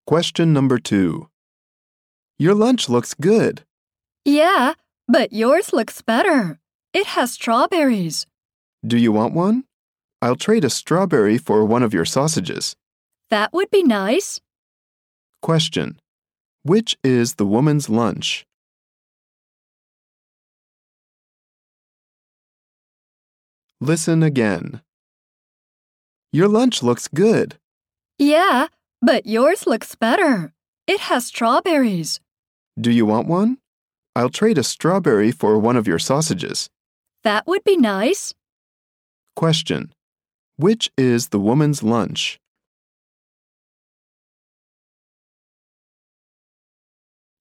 Question number 2. Your lunch looks good. Yeah, but yours looks better. It has strawberries. Do you want one? I'll trade a strawberry for one of your sausages. That would be nice. Question. Which is the woman's lunch? Listen again. Your lunch looks good. Yeah, but yours looks better. It has strawberries. Do you want one? I'll trade a strawberry for one of your sausages. That would be nice. Question. Which is the woman's lunch?